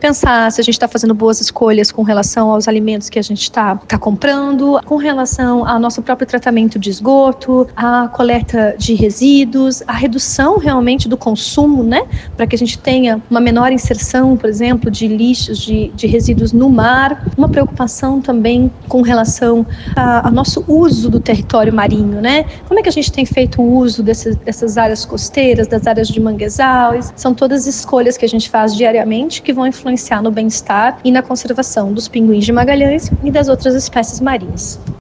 pensar se a gente está fazendo boas escolhas com relação aos alimentos que a gente está comprando, com relação ao nosso próprio tratamento de esgoto, a coleta de resíduos, a redução realmente do consumo, né, para que a gente tenha uma menor inserção, por exemplo, de lixos, de resíduos no mar, uma preocupação também com relação ao nosso uso do território marinho, né? Como é que a gente tem feito o uso dessas áreas costeiras, das áreas de manguezais? São todas escolhas que a gente faz diariamente que vão influenciar no bem-estar e na conservação dos pinguins de Magalhães e das outras espécies marinhas.